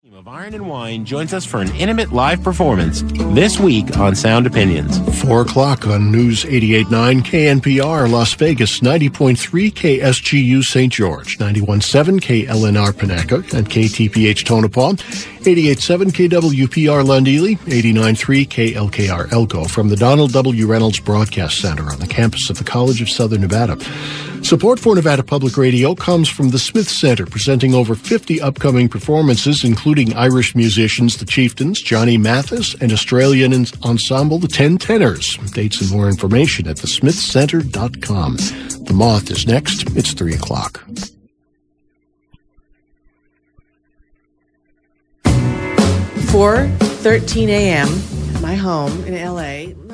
Of Iron and Wine joins us for an intimate live performance this week on Sound Opinions. 4 o'clock on News 88.9 KNPR Las Vegas, 90.3 KSGU St. George, 91.7 KLNR Panaca and KTPH Tonopah, 88.7 KWPR Lundeely, 89.3 KLKR Elko from the Donald W. Reynolds Broadcast Center on the campus of the College of Southern Nevada. Support for Nevada Public Radio comes from the Smith Center, presenting over 50 upcoming performances, including Irish musicians, the Chieftains, Johnny Mathis, and Australian ensemble, the Ten Tenors. Dates and more information at thesmithcenter.com. The Moth is next. It's 3 o'clock. 4:13 a.m. at my home in L.A.